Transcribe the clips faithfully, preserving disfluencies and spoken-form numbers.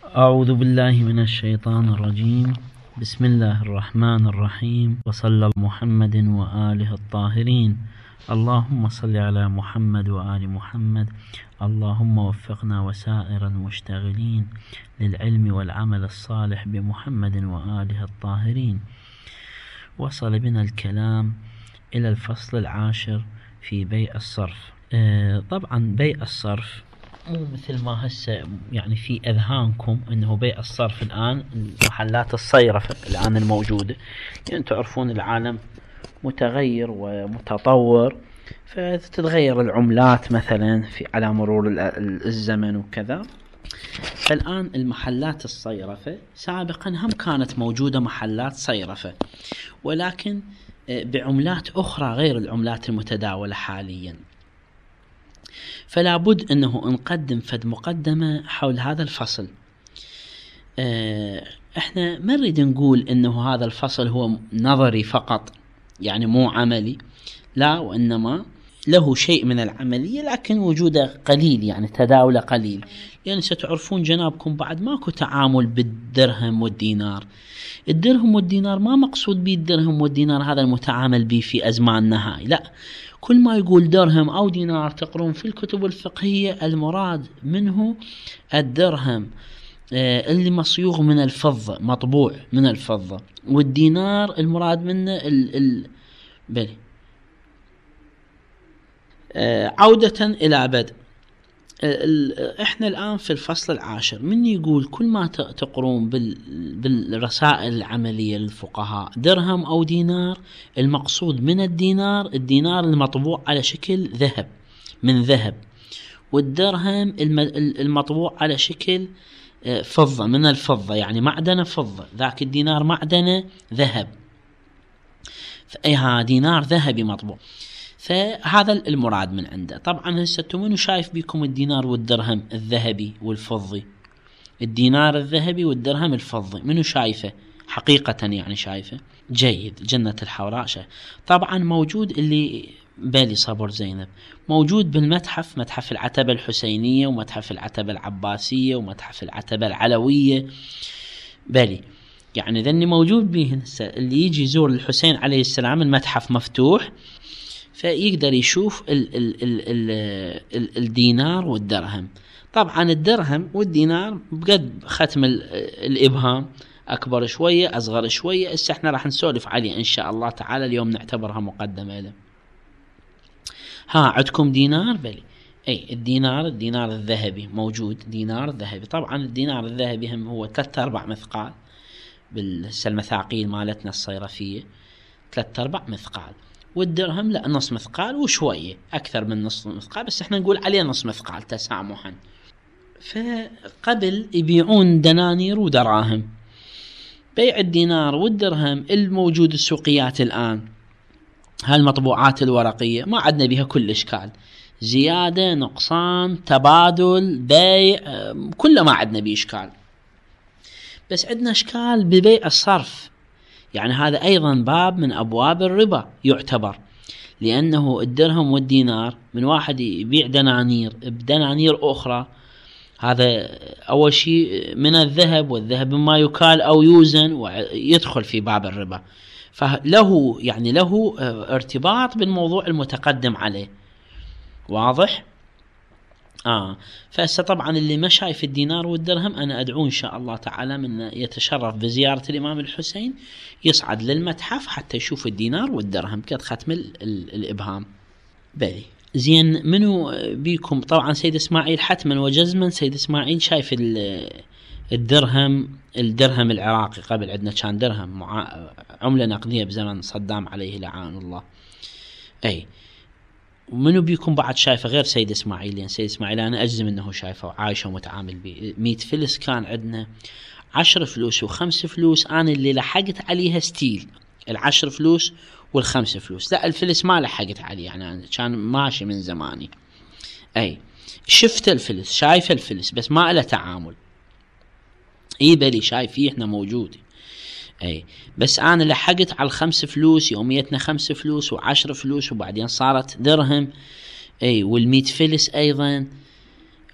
أعوذ بالله من الشيطان الرجيم. بسم الله الرحمن الرحيم، وصلى محمد وآله الطاهرين. اللهم صل على محمد وآل محمد. اللهم وفقنا وسائر المشتغلين للعلم والعمل الصالح بمحمد وآله الطاهرين. وصل بنا الكلام إلى الفصل العاشر في بيع الصرف. آه طبعا بيع الصرف مو مثل ما هسه يعني في أذهانكم أنه بيع الصرف الآن محلات الصيرفة الآن الموجودة، يعني تعرفون العالم متغير ومتطور، فتتغير العملات مثلا في على مرور الزمن وكذا. فالآن المحلات الصيرفة سابقا هم كانت موجودة محلات صيرفة، ولكن بعملات أخرى غير العملات المتداولة حاليا. فلا بد أنه نقدم فد مقدمة حول هذا الفصل. احنا ما نريد نقول أنه هذا الفصل هو نظري فقط، يعني مو عملي، لا، وإنما له شيء من العملية لكن وجوده قليل، يعني تداوله قليل. يعني ستعرفون جنابكم بعد ماكو تعامل بالدرهم والدينار. الدرهم والدينار ما مقصود به الدرهم والدينار هذا المتعامل به في أزماننا هاي، لا. كل ما يقول درهم أو دينار تقرون في الكتب الفقهية المراد منه الدرهم اللي مصيوغ من الفضة، مطبوع من الفضة، والدينار المراد منه ال ال بلي. عودة إلى بدء، احنا الآن في الفصل العاشر. من يقول كل ما تقرون بالرسائل العملية للفقهاء درهم أو دينار، المقصود من الدينار الدينار المطبوع على شكل ذهب من ذهب، والدرهم المطبوع على شكل فضة من الفضة، يعني معدن فضة، ذاك الدينار معدن ذهب، فأيها دينار ذهبي مطبوع. فهذا المراد من عنده. طبعا هسه منو شايف بيكم الدينار والدرهم الذهبي والفضي؟ الدينار الذهبي والدرهم الفضي منو شايفه حقيقة؟ يعني شايفه جيد، جنة الحوراء شايف. طبعا موجود اللي بالي صبر زينب، موجود بالمتحف، متحف العتبة الحسينية ومتحف العتبة العباسية ومتحف العتبة العلوية بالي، يعني ذني موجود به. اللي يجي يزور الحسين عليه السلام المتحف مفتوح، فيقدر يشوف ال ال ال ال ال الدينار والدرهم. طبعا الدرهم والدينار بقد ختم الإبهام، أكبر شوية أصغر شوية. إسا احنا راح نسولف عليه إن شاء الله تعالى اليوم، نعتبرها مقدمة له. ها عندكم دينار بلي، أي الدينار الدينار الذهبي موجود، دينار ذهبي. طبعا الدينار الذهبي هم هو ثلاثة أرباع مثقال بالمثاقيل مالتنا الصيرفية، ثلاثة أرباع مثقال. والدرهم لا نص مثقال وشوية، أكثر من نص مثقال، بس احنا نقول عليه نص مثقال تسامحا. فقبل يبيعون دنانير ودراهم. بيع الدينار والدرهم الموجود السوقيات الآن هالمطبوعات الورقية ما عدنا بها كل إشكال، زيادة نقصان تبادل بيع، كله ما عدنا بيه إشكال. بس عندنا إشكال ببيع الصرف، يعني هذا أيضا باب من أبواب الربا يعتبر، لأنه الدرهم والدينار من واحد يبيع دنانير بدنانير أخرى، هذا أول شيء من الذهب، والذهب ما يكال أو يوزن ويدخل في باب الربا، فله يعني له ارتباط بالموضوع المتقدم عليه. واضح؟ آه فهسه طبعا اللي ما شايف الدينار والدرهم أنا أدعو إن شاء الله تعالى من يتشرف بزيارة الإمام الحسين يصعد للمتحف حتى يشوف الدينار والدرهم قد ختم الإبهام. بلي زين، منو بيكم؟ طبعا سيد إسماعيل حتما وجزما، سيد إسماعيل شايف الدرهم الدرهم العراقي. قبل عندنا كان درهم عملة نقدية بزمن صدام عليه لعان الله. أي ومنو بيكم بعد شايفه غير سيد إسماعيل؟ يعني سيد إسماعيل أنا أجزم أنه شايفه وعايشه ومتعامل به. مية فلس كان عندنا، عشر فلوس وخمس فلوس، أنا اللي لحقت عليها ستيل العشر فلوس والخمس فلوس، لا الفلس ما لحقت عليه، يعني كان ماشي من زماني. أي شفت الفلس، شايف الفلس بس ما له تعامل. إيه بلي شايفيه إحنا موجود. أي بس أنا لحقت على الخمس فلوس، يوميتنا خمس فلوس وعشر فلوس وبعدين صارت درهم. أي والميت فلس أيضا،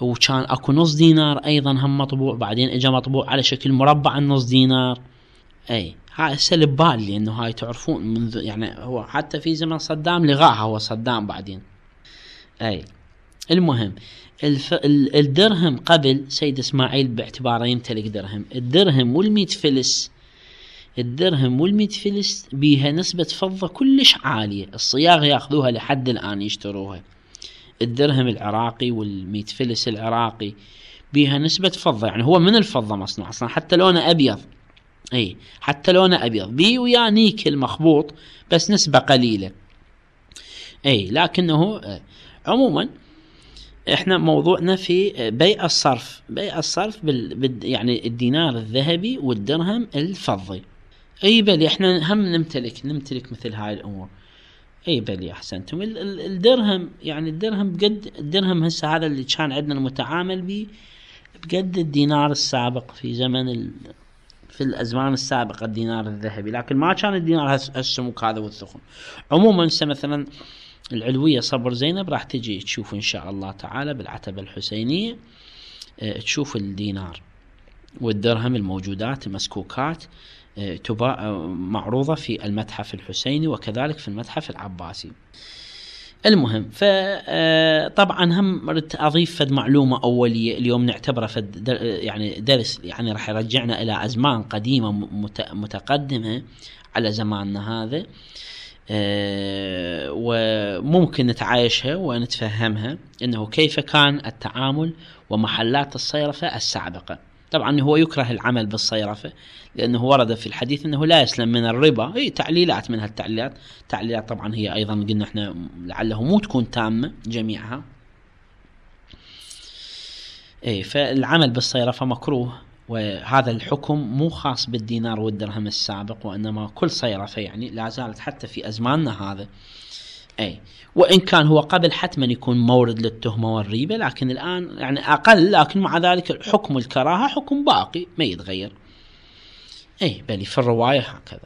وكان اكو نص دينار ايضا هم مطبوع، بعدين اجى مطبوع على شكل مربع النص دينار. اي هاي هسه البال، لانه هاي تعرفون منذ يعني هو حتى في زمن صدام لغاها هو صدام بعدين. اي المهم الف... الدرهم قبل سيد اسماعيل باعتباره يمتلك درهم، الدرهم والمئة فلس، الدرهم والمئة فلس بيها نسبة فضة كلش عالية، الصياغ ياخذوها لحد الآن يشتروها. الدرهم العراقي والمئة فلس العراقي بيها نسبة فضة، يعني هو من الفضة مصنوع أصلا، حتى لونه أبيض. اي حتى لونه أبيض، بي ويا نيكل مخبوط بس نسبة قليلة. اي لكنه عموما احنا موضوعنا في بيع الصرف، بيع الصرف بال... بال... يعني الدينار الذهبي والدرهم الفضي. اي بلي احنا هم نمتلك نمتلك مثل هاي الامور. اي بلي احسنتم. ال... ال... الدرهم يعني الدرهم بقد الدرهم هسه هذا اللي كان عندنا المتعامل به بقد الدينار السابق في زمن ال... في الازمان السابقه الدينار الذهبي، لكن ما كان الدينار هالسمك هذا والثخن. عموما مثلا العلوية صبر زينب راح تجي تشوف إن شاء الله تعالى بالعتبة الحسينية، اه تشوف الدينار والدرهم الموجودات المسكوكات اه تباع معروضة في المتحف الحسيني وكذلك في المتحف العباسي. المهم فطبعا هم ردت أضيف فد معلومة أولية اليوم نعتبرها فد يعني درس، يعني راح يرجعنا إلى أزمان قديمة متقدمة على زماننا هذا، أه وممكن نتعايشها ونتفهمها، انه كيف كان التعامل ومحلات الصيرفة السابقة. طبعا هو يكره العمل بالصيرفة لانه ورد في الحديث انه لا يسلم من الربا، هي تعليلات من هالتعليلات، تعليلات طبعا هي ايضا قلنا احنا لعله مو تكون تامة جميعها. اي فالعمل بالصيرفة مكروه، وهذا الحكم مو خاص بالدينار والدرهم السابق، وإنما كل صيرفة يعني لا زالت حتى في أزماننا هذا. أي وإن كان هو قبل حتما يكون مورد للتهمة والريبة، لكن الآن يعني أقل، لكن مع ذلك حكم الكراهة حكم باقي ما يتغير. أي بل في الرواية هكذا.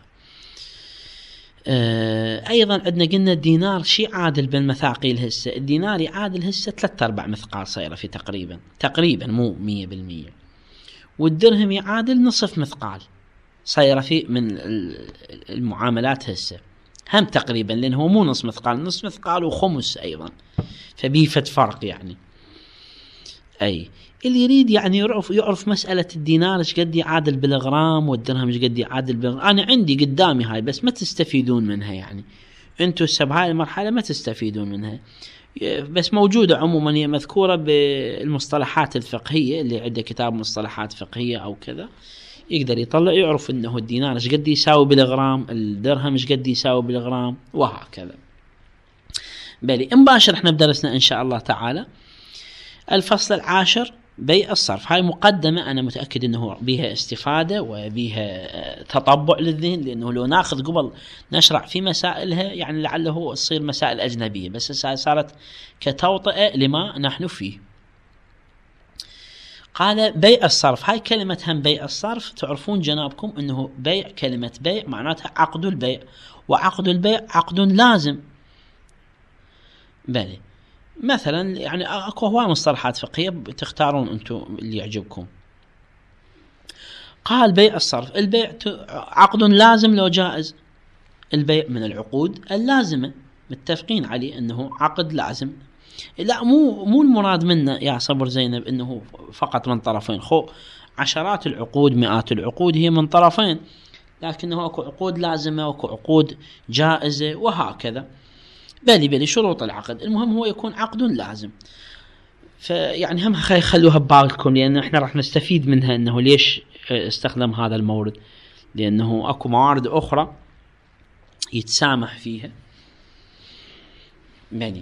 آه أيضا عندنا قلنا الدينار شيء عادل بالمثاقيل هسه، الدينار يعادل هسه ثلاثة أرباع مثقال صيرفي تقريبا تقريبا مو مية بالمية، والدرهم يعادل نصف مثقال صيرفي من المعاملات هسه هم تقريبا، لأنه هو مو نصف مثقال، نصف مثقال وخمس أيضا، فبيفت فرق يعني. أي اللي يريد يعني يعرف يعرف مسألة الدينار ايش قد يعادل بالغرام والدرهم ايش قد يعادل بالغرام. أنا عندي قدامي هاي بس ما تستفيدون منها، يعني أنتوا هسه بهاي المرحلة ما تستفيدون منها، بس موجودة عموما، هي مذكورة بالمصطلحات الفقهية، اللي عنده كتاب مصطلحات فقهية أو كذا يقدر يطلع يعرف أنه الدينار ايش قد يساوي بالغرام، الدرهم ايش قد يساوي بالغرام وهكذا. بلي مباشر احنا بدرسنا إن شاء الله تعالى الفصل العاشر بيع الصرف. هاي مقدمة أنا متأكد أنه بيها استفادة وبيها تطبع للذهن، لأنه لو ناخذ قبل نشرع في مسائلها يعني لعله تصير مسائل أجنبية، بس صارت كتوطئة لما نحن فيه. قال بيع الصرف، هاي كلمة هم بيع الصرف تعرفون جنابكم أنه بيع، كلمة بيع معناتها عقد البيع، وعقد البيع عقد لازم. بلي مثلا يعني اكو هواي مصطلحات فقهيه تختارون انتم اللي يعجبكم. قال بيع الصرف، البيع عقد لازم لو جائز، البيع من العقود اللازمه متفقين عليه انه عقد لازم. لا مو مو المراد منا يا صبر زينب انه فقط من طرفين، خو عشرات العقود مئات العقود هي من طرفين، لكنه اكو عقود لازمه واكو عقود جائزه وهكذا. بالي بالي شروط العقد، المهم هو يكون عقد لازم. فيعني هم خلوها ببالكم، لأن احنا راح نستفيد منها انه ليش استخدم هذا المورد، لأنه اكو موارد أخرى يتسامح فيها. بالي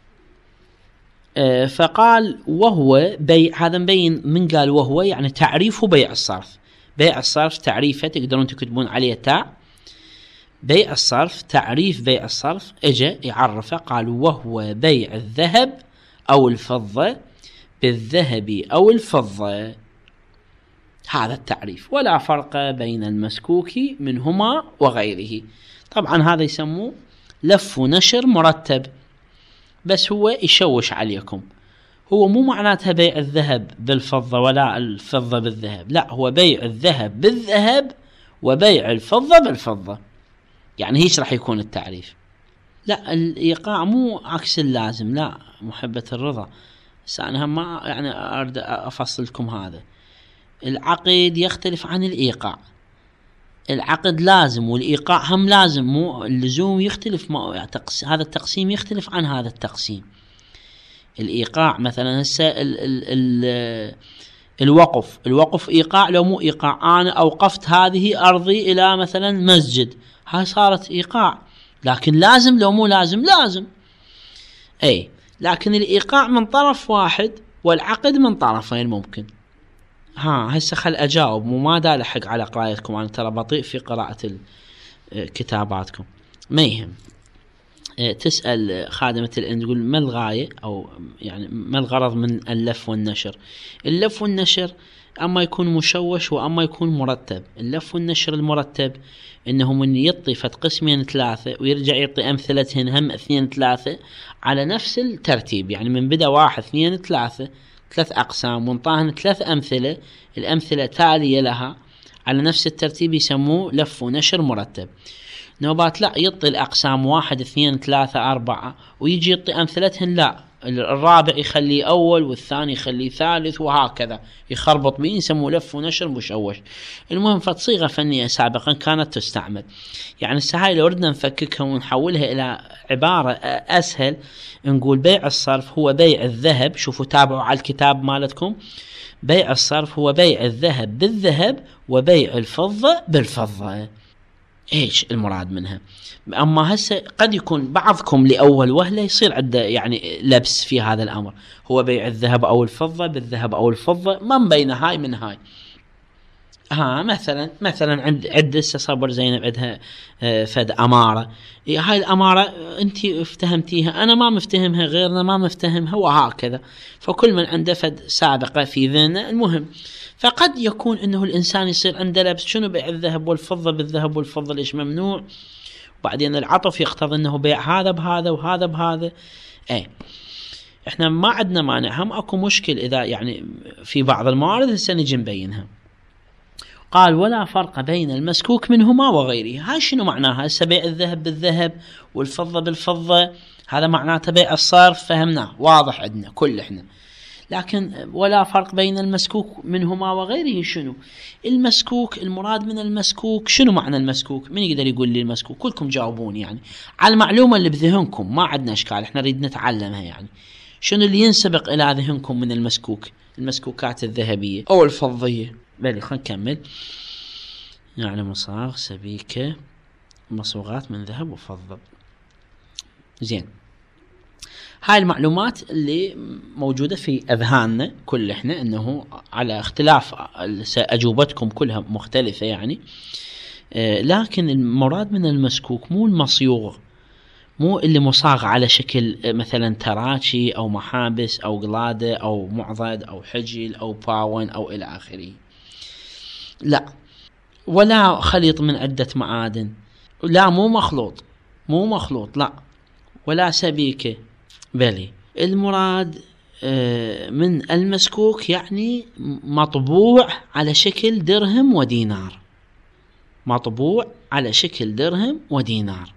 آه فقال وهو بيع، هذا مبين من قال وهو يعني تعريفه بيع الصرف. بيع الصرف تعريفه تقدرون تكتبون عليه تاء، بيع الصرف تعريف بيع الصرف اجى يعرفه، قال وهو بيع الذهب او الفضة بالذهب او الفضة، هذا التعريف، ولا فرق بين المسكوك منهما وغيره. طبعا هذا يسموه لف ونشر مرتب، بس هو يشوش عليكم، هو مو معناتها بيع الذهب بالفضة ولا الفضة بالذهب، لا، هو بيع الذهب بالذهب وبيع الفضة بالفضة، يعني هيش راح يكون التعريف. لا، الإيقاع مو عكس اللازم، لا محبة الرضا. بس أنا ما يعني أرد أفصل لكم هذا. العقد يختلف عن الإيقاع، العقد لازم والإيقاع هم لازم، مو اللزوم يختلف، ما يعني هذا التقسيم يختلف عن هذا التقسيم. الإيقاع مثلا هسه ال ال ال الوقف، الوقف إيقاع لو مو إيقاع؟ أنا أوقفت هذه أرضي إلى مثلا مسجد، هاي صارت إيقاع، لكن لازم لو مو لازم؟ لازم. أي، لكن الإيقاع من طرف واحد والعقد من طرفين ممكن. ها هسه خل أجاوب، مو ما دا لحق على قراءتكم، أنا ترى بطيء في قراءة كتاباتكم، ما يهم. تسأل خادمة الإن تقول ما الغاية أو يعني ما الغرض من اللف والنشر؟ اللف والنشر أما يكون مشوش وأما يكون مرتب. اللف والنشر المرتب إنه من يعطي فت قسمين ثلاثة ويرجع يعطي أمثلتهن هم اثنين ثلاثة على نفس الترتيب، يعني من بدأ واحد اثنين ثلاثة ثلاث أقسام وانطاهن ثلاث أمثلة، الأمثلة تالية لها على نفس الترتيب، يسموه لف ونشر مرتب. نوبات لا، يعطي الأقسام واحد اثنين ثلاثة أربعة ويجي يعطي أمثلتهن، لا، الرابع يخليه أول والثاني يخليه ثالث وهكذا يخربط بين، يسموه لف ونشر مشوش. المهم فصيغة فنية سابقا كانت تستعمل. يعني السهاي لو ردنا نفككها ونحولها إلى عبارة أسهل، نقول بيع الصرف هو بيع الذهب، شوفوا تابعوا على الكتاب مالتكم، بيع الصرف هو بيع الذهب بالذهب وبيع الفضة بالفضة. ايش المراد منها؟ اما هسه قد يكون بعضكم لاول وهله يصير عنده يعني لبس في هذا الامر، هو بيع الذهب او الفضه بالذهب او الفضه، من بين هاي من هاي. ها مثلا مثلا عند عند صبر زينب عندها فد اماره، هاي الاماره انت افتهمتيها، انا ما مفتهمها، غيرنا ما مفتهمها، وهكذا، فكل من عنده فد سابقه في ذهنه. المهم فقد يكون انه الانسان يصير عنده لبس، شنو بيع الذهب والفضه بالذهب والفضه ليش ممنوع؟ وبعدين العطف يقتضي انه بيع هذا بهذا وهذا بهذا. اي احنا ما عندنا مانع، هم اكو مشكل اذا يعني في بعض الموارد هسه نجي نبينها. قال ولا فرق بين المسكوك منهما وغيره. هاي شنو معناها؟ هسه بيع الذهب بالذهب والفضه بالفضه، هذا معناته بيع الصرف، فهمناه واضح عندنا كل احنا. لكن ولا فرق بين المسكوك منهما وغيره، شنو المسكوك؟ المراد من المسكوك شنو معنى المسكوك؟ من يقدر يقول لي المسكوك؟ كلكم جاوبون يعني على المعلومة اللي بذهنكم، ما عندنا اشكال، احنا نريد نتعلمها. يعني شنو اللي ينسبق الى ذهنكم من المسكوك؟ المسكوكات الذهبية او الفضية. بلي خلينا نكمل. يعني مصاغ سبيكة مصوغات من ذهب وفضة. زين، هاي المعلومات اللي موجودة في أذهاننا كل إحنا، أنه على اختلاف أجوبتكم كلها مختلفة يعني، آه لكن المراد من المسكوك مو المصيوغ، مو اللي مصاغ على شكل مثلا تراشي أو محابس أو قلادة أو معضد أو حجل أو باون أو إلى آخره، لا، ولا خليط من عدة معادن، لا مو مخلوط، مو مخلوط لا، ولا سبيكة. بلي المراد من المسكوك يعني مطبوع على شكل درهم ودينار، مطبوع على شكل درهم ودينار.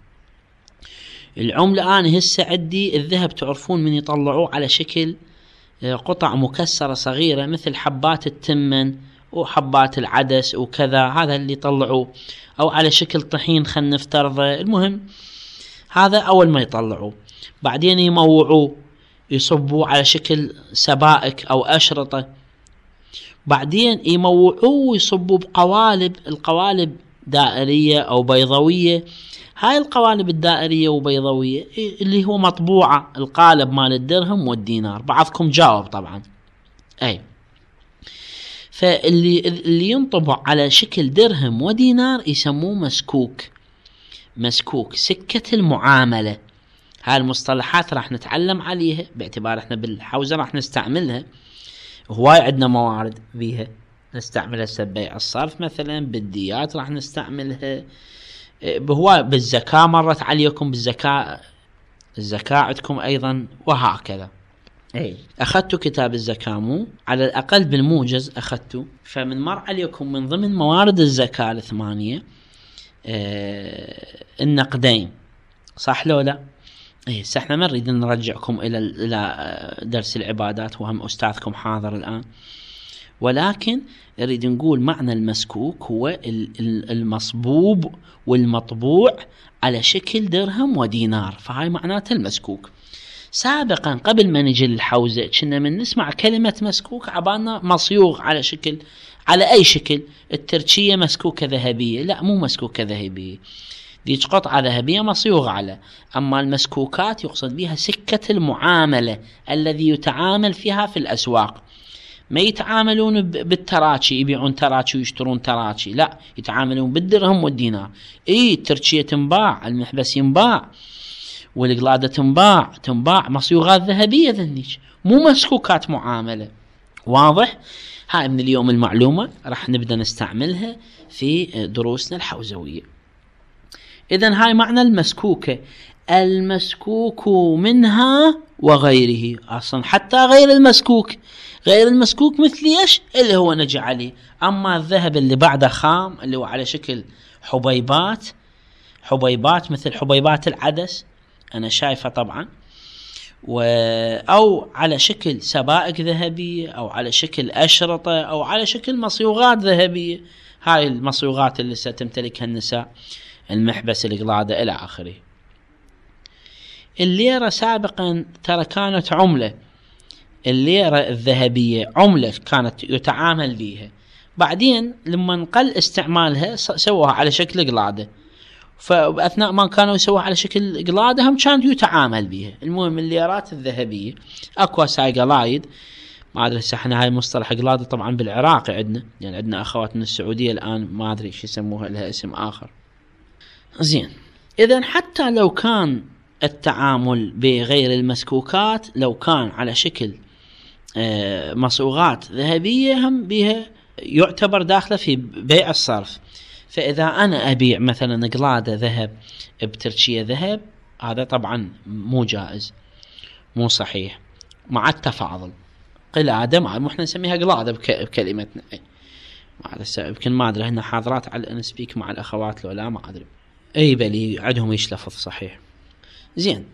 العملة أنا هسه عندي الذهب تعرفون من يطلعوه على شكل قطع مكسرة صغيرة مثل حبات التمن وحبات العدس وكذا، هذا اللي يطلعوه، أو على شكل طحين خلنا نفترضه. المهم هذا أول ما يطلعوه، بعدين يموعوه يصبوه على شكل سبائك أو أشرطة، بعدين يموعوه ويصبوه بقوالب، القوالب دائرية أو بيضوية. هاي القوالب الدائرية وبيضوية اللي هو مطبوعة القالب مال الدرهم والدينار. بعضكم جاوب طبعا. أي فاللي اللي ينطبع على شكل درهم ودينار يسموه مسكوك. مسكوك سكة المعاملة. هاي المصطلحات راح نتعلم عليها باعتبار احنا بالحوزة راح نستعملها، هواي عندنا موارد بيها نستعملها، بيع الصرف مثلا، بالديات راح نستعملها، بهواي بالزكاة مرت عليكم، بالزكاة الزكاة عندكم أيضا، وهكذا. أي أخذت كتاب الزكاة مو على الأقل بالموجز أخذته، فمن مر عليكم من ضمن موارد الزكاة الثمانية آه النقدين، صح لو لا؟ إيه احنا ما نريد نرجعكم إلى إلى درس العبادات وهم أستاذكم حاضر الآن، ولكن نريد نقول معنى المسكوك هو المصبوب والمطبوع على شكل درهم ودينار، فهاي معناته المسكوك. سابقا قبل ما نجي للحوزة كنا من نسمع كلمة مسكوك عبالنا مصيوغ على شكل، على أي شكل، التركية مسكوكة ذهبية، لا مو مسكوكة ذهبية، ديك قطعة ذهبية مصيوغة على. أما المسكوكات يقصد بها سكة المعاملة الذي يتعامل فيها في الأسواق، ما يتعاملون بالتراكي يبيعون تراكي ويشترون تراكي، لا يتعاملون بالدرهم والدينار. اي التركية تنباع، المحبس ينباع، والقلادة تنباع تنباع مصيوغات ذهبية ذنيك، مو مسكوكات معاملة. واضح؟ هاي من اليوم المعلومة راح نبدأ نستعملها في دروسنا الحوزوية. إذن هاي معنى المسكوكة، المسكوك منها وغيره، أصلا حتى غير المسكوك، غير المسكوك مثل ايش اللي هو نجي عليه. أما الذهب اللي بعده خام اللي هو على شكل حبيبات، حبيبات مثل حبيبات العدس أنا شايفة طبعا، و أو على شكل سبائك ذهبية، أو على شكل أشرطة، أو على شكل مصيوغات ذهبية، هاي المصيوغات اللي ستمتلكها النساء، المحبس، القلادة إلى آخره. الليرة سابقا ترى كانت عملة، الليرة الذهبية عملة كانت يتعامل بها، بعدين لما قل استعمالها سووها على شكل قلادة، فأثناء ما كانوا يسووها على شكل قلادة هم كانت يتعامل بها. المهم الليرات الذهبية أكوا ساي قلايد، ما أدري احنا هاي مصطلح قلادة طبعا بالعراق عندنا، يعني عندنا أخوات من السعودية الآن ما أدري إيش يسموها، لها اسم آخر. زين، إذن حتى لو كان التعامل بغير المسكوكات، لو كان على شكل مصوغات ذهبية هم بها يعتبر داخله في بيع الصرف. فإذا أنا أبيع مثلا قلادة ذهب بتركية ذهب، هذا طبعا مو جائز، مو صحيح، مع التفاضل. قلادة مع احنا نسميها قلادة بكلمتنا، يمكن ما أدري هنا حاضرات على نسبيك مع الأخوات لو لا ما أدري، أي بلي عندهم ايش لفظ صحيح. زين،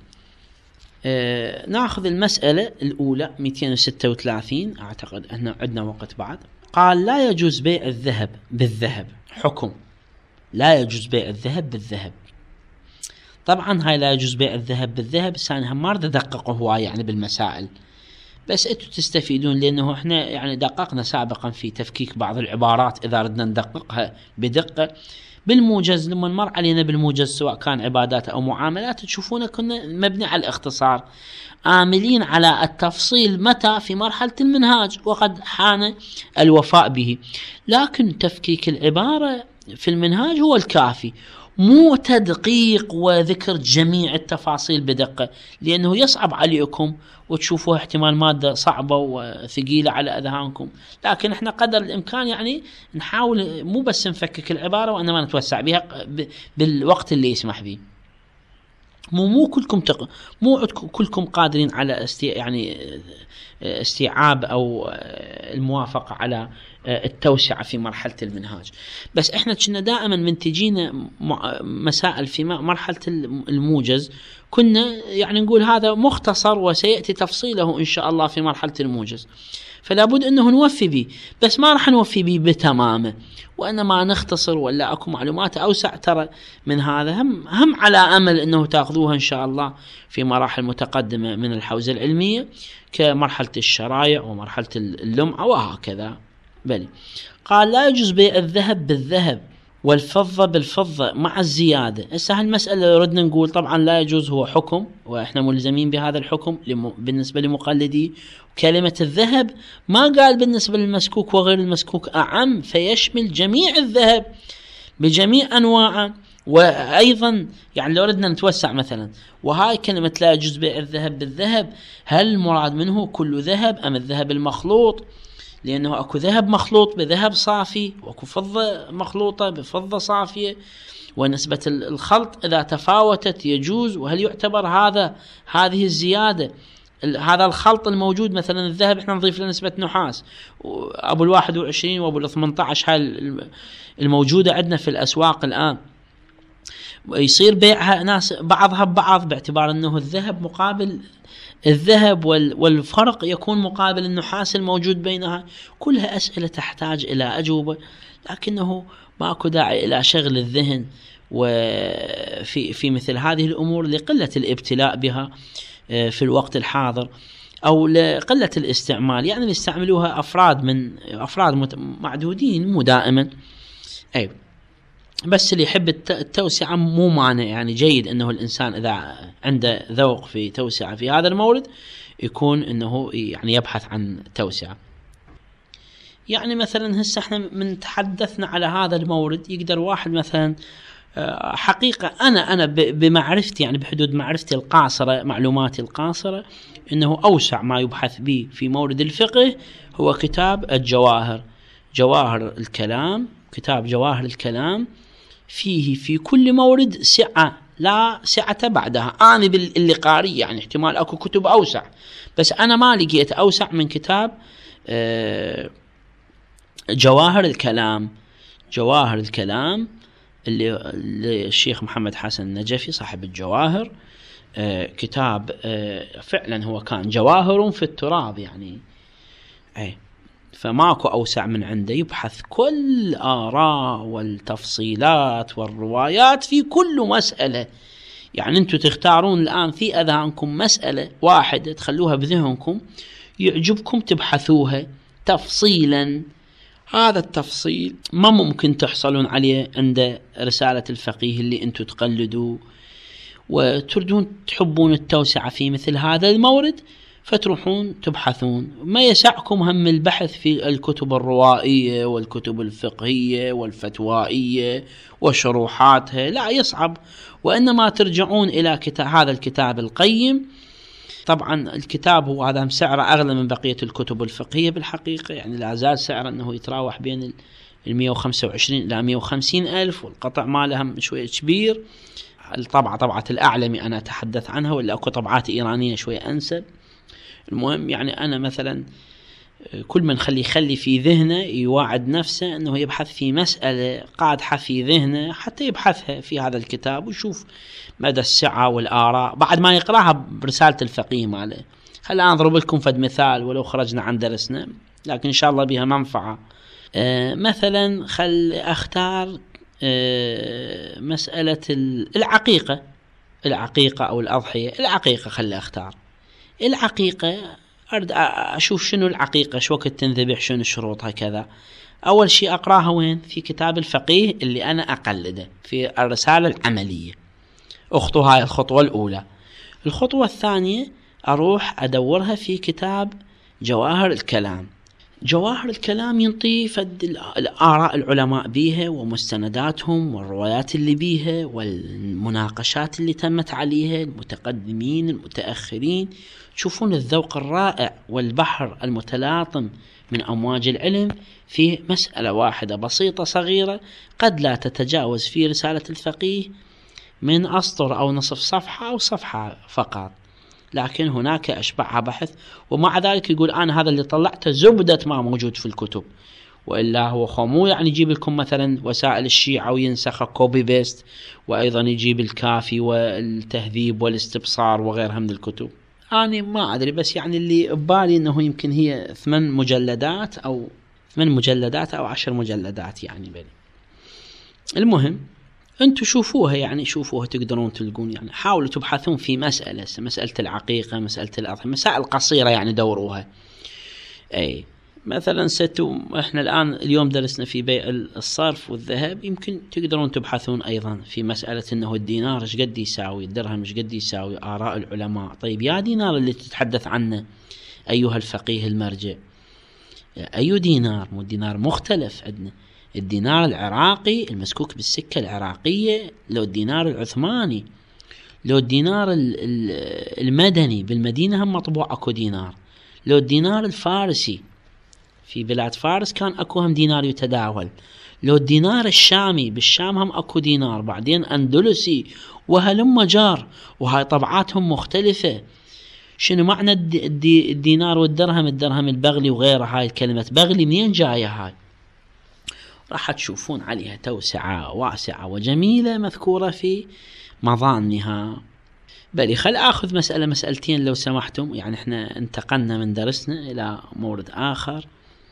آه ناخذ المسألة الأولى مئتين وستة وثلاثين، أعتقد أن عندنا وقت بعد. قال لا يجوز بيع الذهب بالذهب، حكم لا يجوز بيع الذهب بالذهب. طبعا هاي لا يجوز بيع الذهب بالذهب، سانها ما رد أدققه هواي يعني بالمسائل، بس أنتوا تستفيدون، لأنه إحنا يعني دققنا سابقا في تفكيك بعض العبارات إذا ردنا ندققها بدقة. بالموجز لما نمر علينا بالموجز سواء كان عبادات أو معاملات تشوفونه كنا مبني على الاختصار، عاملين على التفصيل متى في مرحلة المنهاج وقد حان الوفاء به، لكن تفكيك العبارة في المنهاج هو الكافي، مو تدقيق وذكر جميع التفاصيل بدقة، لأنه يصعب عليكم وتشوفوها احتمال مادة صعبة وثقيلة على أذهانكم. لكن احنا قدر الإمكان يعني نحاول مو بس نفكك العبارة وإنما نتوسع بها بالوقت اللي يسمح به. مو مو كلكم تق... مو كلكم قادرين على استي... يعني استيعاب أو الموافقة على التوسعة في مرحلة المنهاج، بس احنا كنا دائما من تجينا مسائل في مرحلة الموجز كنا يعني نقول هذا مختصر وسيأتي تفصيله إن شاء الله في مرحلة الموجز، فلا بد أنه نوفي به، بس ما راح نوفي به بتمامه، وإنما نختصر ولا أكو معلومات أوسع ترى من هذا، هم, هم على أمل أنه تأخذوها إن شاء الله في مراحل متقدمة من الحوزة العلمية كمرحلة الشرايع ومرحلة اللمعة وهكذا. بل قال لا يجوز بيع الذهب بالذهب والفضة بالفضة مع الزيادة. هسه هالمسألة ردنا نقول طبعا لا يجوز هو حكم، وإحنا ملزمين بهذا الحكم بالنسبة لمقلدي. كلمة الذهب ما قال بالنسبة للمسكوك وغير المسكوك، أعم، فيشمل جميع الذهب بجميع أنواعه. وأيضا يعني لو ردنا نتوسع مثلا، وهاي كلمة لا يجوز بيع الذهب بالذهب، هل المراد منه كل ذهب أم الذهب المخلوط؟ لأنه أكو ذهب مخلوط بذهب صافي، وأكو فضة مخلوطة بفضة صافية، ونسبة الخلط إذا تفاوتت يجوز. وهل يعتبر هذا هذه الزيادة هذا الخلط الموجود، مثلا الذهب احنا نضيف له نسبة نحاس، ابو الواحد وعشرين وابو الثمانية عشر هاي الموجودة عندنا في الاسواق الان، ويصير بيعها ناس بعضها ببعض باعتبار انه الذهب مقابل الذهب والفرق يكون مقابل النحاس الموجود بينها. كلها اسئلة تحتاج الى اجوبة، لكنه ماكو داعي الى شغل الذهن وفي في مثل هذه الامور لقلة الابتلاء بها في الوقت الحاضر او لقلة الاستعمال. يعني يستعملوها افراد من افراد معدودين مو دائما. اي بس اللي يحب التوسعة مو مانع، يعني جيد انه الانسان اذا عنده ذوق في توسعة في هذا المورد يكون انه يعني يبحث عن توسعة. يعني مثلا هسه احنا من تحدثنا على هذا المورد، يقدر واحد مثلا حقيقة انا انا بمعرفتي يعني بحدود معرفتي القاصرة معلوماتي القاصرة انه اوسع ما يبحث به في مورد الفقه هو كتاب الجواهر، جواهر الكلام. كتاب جواهر الكلام فيه في كل مورد سعة لا سعة بعدها. أنا باللي قاري يعني احتمال أكو كتب أوسع، بس أنا ما لقيت أوسع من كتاب جواهر الكلام. جواهر الكلام اللي, اللي الشيخ محمد حسن النجفي صاحب الجواهر، كتاب فعلا هو كان جواهر في التراب يعني. أي فماكو أوسع من عنده، يبحث كل آراء والتفصيلات والروايات في كل مسألة. يعني أنتم تختارون الآن في أذهانكم مسألة واحدة تخلوها بذهنكم يعجبكم تبحثوها تفصيلا. هذا التفصيل ما ممكن تحصلون عليه عند رسالة الفقيه اللي أنتم تقلدوا وتردون تحبون التوسعة في مثل هذا المورد، فتروحون تبحثون. ما يسعكم هم البحث في الكتب الروائية والكتب الفقهية والفتوائية وشروحاتها، لا يصعب، وإنما ترجعون إلى كتاب هذا الكتاب القيم. طبعا الكتاب هو هذا سعره أغلى من بقية الكتب الفقهية بالحقيقة، يعني لا زال سعره أنه يتراوح بين المئة وخمسة وعشرين إلى مئة وخمسين ألف، والقطع مالها شوية كبير. الطبعة طبعة الأعلمي أنا أتحدث عنها، ولا أكو طبعات إيرانية شوية أنسب. المهم يعني أنا مثلا كل من خلي يخلي في ذهنه يواعد نفسه أنه يبحث في مسألة قادحة في ذهنه حتى يبحثها في هذا الكتاب ويشوف مدى السعة والآراء بعد ما يقرأها برسالة الفقيه ماله. خلينا أضرب لكم فد مثال ولو خرجنا عن درسنا، لكن إن شاء الله بها منفعة. آه مثلا خل أختار آه مسألة العقيقة العقيقة أو الأضحية. العقيقة خلي أختار العقيقة، أرد أشوف شنو العقيقة، شو وقت تنذبح، شنو شروطها كذا. أول شيء أقرأها وين؟ في كتاب الفقيه اللي أنا أقلده في الرسالة العملية. أخطو هاي الخطوة الأولى. الخطوة الثانية أروح أدورها في كتاب جواهر الكلام. جواهر الكلام ينطي فد الآراء العلماء بيها ومستنداتهم والروايات اللي بيها والمناقشات اللي تمت عليها، المتقدمين المتأخرين. تشوفون الذوق الرائع والبحر المتلاطم من أمواج العلم في مسألة واحدة بسيطة صغيرة قد لا تتجاوز في رسالة الفقيه من أسطر أو نصف صفحة أو صفحة فقط، لكن هناك أشبعها بحث. ومع ذلك يقول أنا هذا اللي طلعته زبدة ما موجود في الكتب، وإلا هو خمو يعني يجيب لكم مثلا وسائل الشيعة وينسخ كوبي بيست، وأيضا يجيب الكافي والتهذيب والاستبصار وغيرها من الكتب. أنا ما أدري، بس يعني اللي ببالي أنه يمكن هي ثمان مجلدات أو ثمان مجلدات أو عشر مجلدات يعني بني. المهم أنتوا شوفوها، يعني شوفوها تقدرون تلقون، يعني حاولوا تبحثون في مسألة مسألة العقيقة، مسألة الأضحية، مسائل قصيرة يعني دوروها. أي مثلا ستو إحنا الآن اليوم درسنا في بيع الصرف والذهب، يمكن تقدرون تبحثون أيضا في مسألة أنه الدينار إيش قد يساوي، الدرهم إيش قد يساوي، آراء العلماء. طيب يا دينار اللي تتحدث عنه أيها الفقيه المرجع، أي دينار؟ مو الدينار مختلف عندنا، الدينار العراقي المسكوك بالسكة العراقية، لو الدينار العثماني، لو الدينار المدني بالمدينة هم مطبوع أكو دينار، لو الدينار الفارسي في بلاد فارس كان أكو هم دينار يتداول، لو الدينار الشامي بالشام هم أكو دينار، بعدين أندلسي وهلم جار، وهاي طبعاتهم مختلفة. شنو معنى الدينار والدرهم؟ الدرهم البغلي وغيره. هاي كلمة بغلي منين جاية هاي؟ راح تشوفون عليها توسعة واسعة وجميلة مذكورة في مظانها. بل خل أخذ مسألة مسألتين لو سمحتم، يعني احنا انتقلنا من درسنا إلى مورد آخر.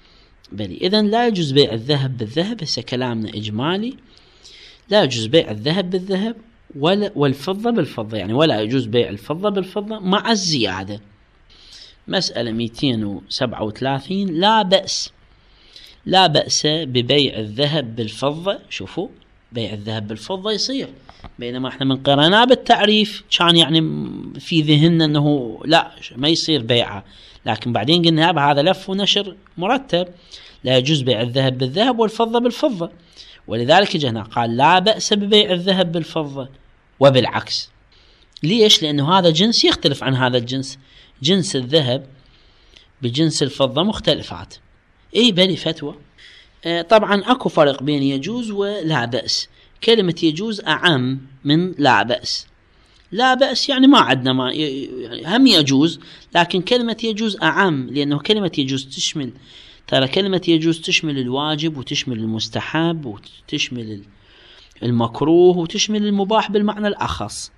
بل إذن لا يجوز بيع الذهب بالذهب، هسه كلامنا إجمالي، لا يجوز بيع الذهب بالذهب ولا والفضة بالفضة، يعني ولا يجوز بيع الفضة بالفضة مع الزيادة. مسألة مئتين وسبعة وثلاثين، لا بأس لا بأس ببيع الذهب بالفضة. شوفوا بيع الذهب بالفضة يصير، بينما احنا من قرأناه بالتعريف كان يعني في ذهننا انه لا ما يصير بيعه، لكن بعدين قلنا بهذا لف ونشر مرتب، لا يجوز بيع الذهب بالذهب والفضة بالفضة. ولذلك جهنا قال لا بأس ببيع الذهب بالفضة وبالعكس. ليش؟ لأنه هذا جنس يختلف عن هذا الجنس، جنس الذهب بجنس الفضة مختلفات. اي بلي فتوى. آه طبعا اكو فرق بين يجوز ولا بأس. كلمة يجوز أعم من لا بأس. لا بأس يعني ما عندنا ما يعني هم يجوز، لكن كلمة يجوز أعم، لأنه كلمة يجوز تشمل، ترى كلمة يجوز تشمل الواجب وتشمل المستحب وتشمل المكروه وتشمل المباح بالمعنى الأخص.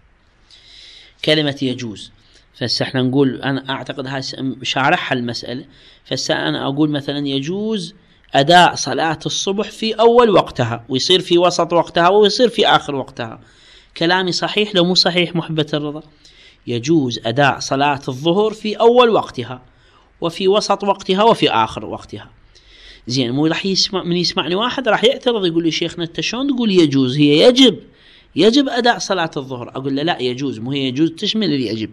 كلمة يجوز، فسا احنا نقول أنا أعتقد هاي شارحها المسألة، فسا أنا أقول مثلا يجوز أداء صلاة الصبح في أول وقتها ويصير في وسط وقتها ويصير في آخر وقتها. كلامي صحيح لو مو صحيح محبة الرضا؟ يجوز أداء صلاة الظهر في أول وقتها وفي وسط وقتها وفي آخر وقتها. زين، مو راح يسمع من يسمعني واحد راح يعترض يقول لي شيخنا انت شلون تقول يجوز؟ هي يجب يجب أداء صلاة الظهر. أقول له لا يجوز، مو هي يجوز تشمل اليجب.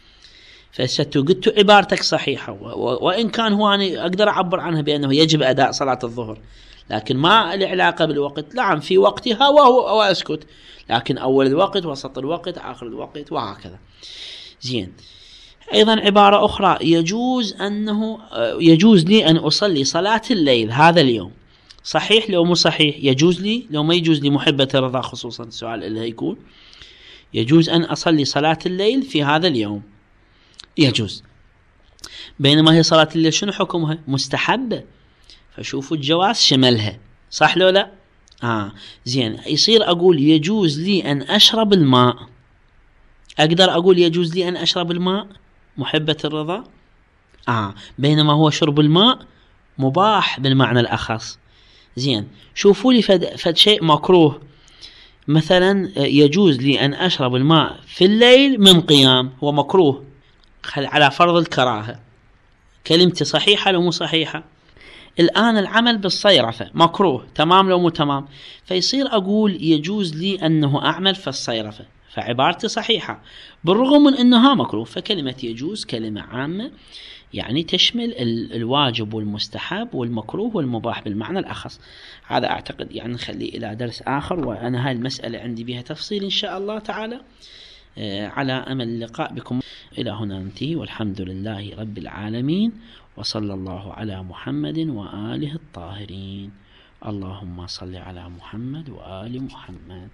فستو قلت عبارتك صحيحة، وإن كان هو أنا أقدر أعبر عنها بأنه يجب أداء صلاة الظهر، لكن ما العلاقة بالوقت. نعم في وقتها وهو وأسكت، لكن أول الوقت وسط الوقت آخر الوقت وهكذا. زين، أيضا عبارة أخرى يجوز أنه يجوز لي أن أصلي صلاة الليل هذا اليوم. صحيح لو مو صحيح؟ يجوز لي لو ما يجوز لي محبة الرضا خصوصا السؤال اللي هيكون يجوز أن أصلي صلاة الليل في هذا اليوم، يجوز. بينما هي صلاة الليل شنو حكمها؟ مستحبة. فشوفوا الجواز شملها، صح لو لا؟ آه زين، يصير أقول يجوز لي أن أشرب الماء. أقدر أقول يجوز لي أن أشرب الماء محبة الرضا؟ آه بينما هو شرب الماء مباح بالمعنى الأخص. زين، شوفوا لي فد, فد شيء مكروه، مثلا يجوز لي أن أشرب الماء في الليل من قيام، هو مكروه على فرض الكراهة. كلمتي صحيحة لو مو صحيحة؟ الآن العمل بالصيرفة مكروه، تمام لو مو تمام؟ فيصير أقول يجوز لي أنه أعمل في الصيرفة، فعبارتي صحيحة بالرغم من أنها مكروه. فكلمة يجوز كلمة عامة، يعني تشمل الواجب والمستحب والمكروه والمباح بالمعنى الأخص. هذا أعتقد يعني نخليه إلى درس آخر، وأنا هاي المسألة عندي بها تفصيل إن شاء الله تعالى. على أمل اللقاء بكم. إلى هنا ننتهي، والحمد لله رب العالمين، وصلى الله على محمد وآله الطاهرين. اللهم صل على محمد وآل محمد.